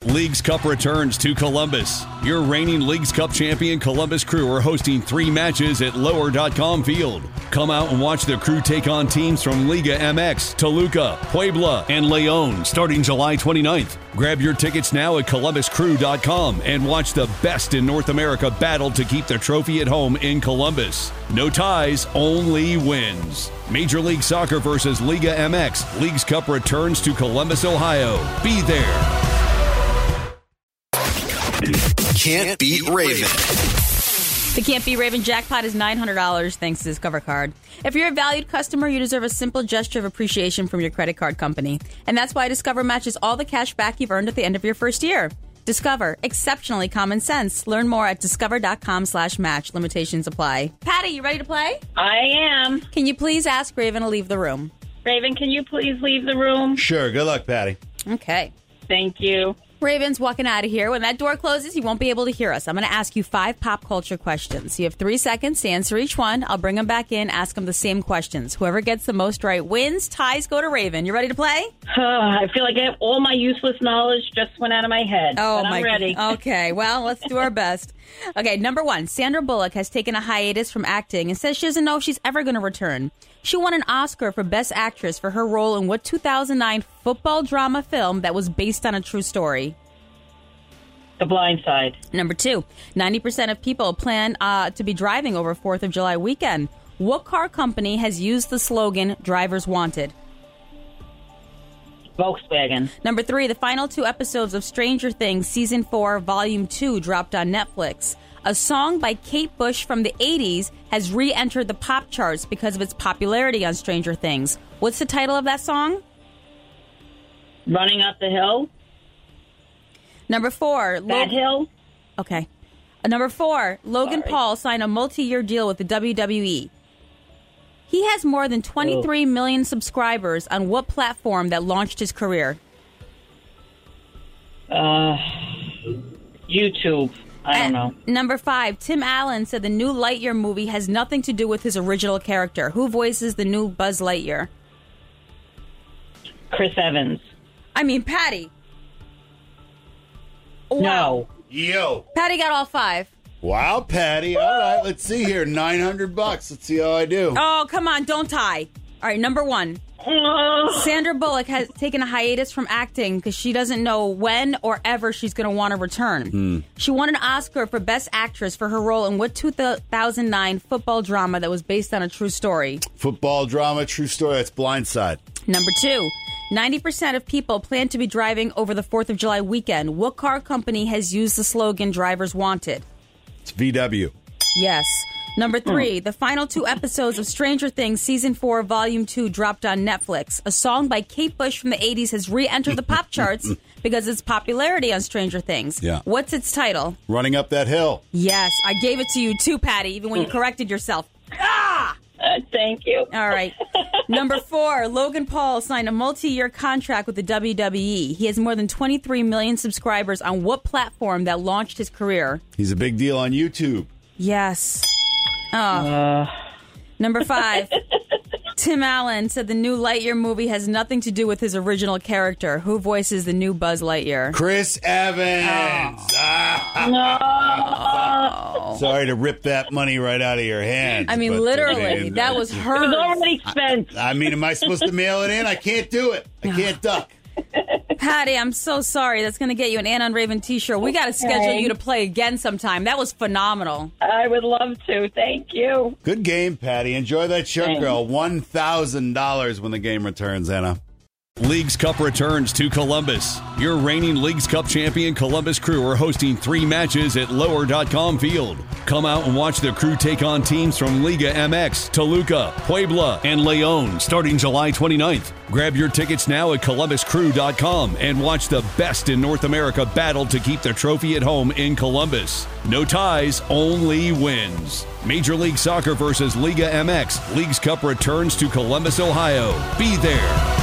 Leagues Cup returns to Columbus. Your reigning Leagues Cup champion Columbus Crew are hosting 3 matches at Lower.com Field. Come out and watch the Crew take on teams from Liga MX, Toluca, Puebla, and León starting July 29th. Grab your tickets now at ColumbusCrew.com and watch the best in North America battle to keep the trophy at home in Columbus. No ties, only wins. Major League Soccer versus Liga MX. Leagues Cup returns to Columbus, Ohio. Be there. Can't Beat Raven. The Can't Beat Raven jackpot is $900 thanks to Discover Card. If you're a valued customer, you deserve a simple gesture of appreciation from your credit card company. And that's why Discover matches all the cash back you've earned at the end of your first year. Discover. Exceptionally common sense. Learn more at discover.com/match. Limitations apply. Patty, you ready to play? I am. Can you please ask Raven to leave the room? Raven, can you please leave the room? Sure. Good luck, Patty. Okay. Thank you. Raven's walking out of here. When that door closes, he won't be able to hear us. I'm going to ask you 5 pop culture questions. You have 3 seconds to answer each one. I'll bring them back in, ask them the same questions. Whoever gets the most right wins. Ties go to Raven. You ready to play? I feel like all my useless knowledge just went out of my head. Oh, but I'm ready. Okay, well, let's do our best. Okay, number 1. Sandra Bullock has taken a hiatus from acting and says she doesn't know if she's ever going to return. She won an Oscar for Best Actress for her role in what 2009 football drama film that was based on a true story? The Blind Side. Number 2, 90% of people plan to be driving over 4th of July weekend. What car company has used the slogan, Drivers Wanted? Volkswagen. Number 3, the final 2 episodes of Stranger Things Season 4, Volume 2 dropped on Netflix. A song by Kate Bush from the 80s has re-entered the pop charts because of its popularity on Stranger Things. What's the title of that song? Running Up the Hill. Number 4. That hill. Okay. Number 4. Logan Paul signed a multi-year deal with the WWE. He has more than 23 million subscribers on what platform that launched his career? YouTube. I don't know. Number 5. Tim Allen said the new Lightyear movie has nothing to do with his original character. Who voices the new Buzz Lightyear? Chris Evans. I mean, Patty. Wow. No. Yo. Patty got all 5. Wow, Patty. All right, let's see here. $900. Let's see how I do. Oh, come on. Don't tie. All right, number 1. Sandra Bullock has taken a hiatus from acting because she doesn't know when or ever she's going to want to return. She won an Oscar for Best Actress for her role in what 2009 football drama that was based on a true story? Football drama, true story. That's Blind Side. Number 2. 90% of people plan to be driving over the 4th of July weekend. What car company has used the slogan Drivers Wanted? It's VW. Yes. Number 3, the final 2 episodes of Stranger Things Season 4, Volume 2 dropped on Netflix. A song by Kate Bush from the 80s has re-entered the pop charts because of its popularity on Stranger Things. Yeah. What's its title? Running Up That Hill. Yes, I gave it to you too, Patty, even when you corrected yourself. Ah! Thank you. All right. Number 4, Logan Paul signed a multi-year contract with the WWE. He has more than 23 million subscribers on what platform that launched his career? He's a big deal on YouTube. Yes. Oh. Number 5, Tim Allen said the new Lightyear movie has nothing to do with his original character. Who voices the new Buzz Lightyear? Chris Evans. No. Sorry to rip that money right out of your hands. I mean, literally, that was hers. It was already spent. I mean, am I supposed to mail it in? I can't do it. I can't duck. Patty, I'm so sorry. That's going to get you an Ann on Raven t-shirt. We got to schedule you to play again sometime. That was phenomenal. I would love to. Thank you. Good game, Patty. Enjoy that shirt, Thanks. girl. $1,000 when the game returns, Anna. Leagues Cup returns to Columbus. Your reigning Leagues Cup champion Columbus Crew are hosting 3 matches at Lower.com Field. Come out and watch the Crew take on teams from Liga MX, Toluca, Puebla, and León starting July 29th. Grab your tickets now at ColumbusCrew.com and watch the best in North America battle to keep the trophy at home in Columbus. No ties, only wins. Major League Soccer versus Liga MX. Leagues Cup returns to Columbus, Ohio. Be there.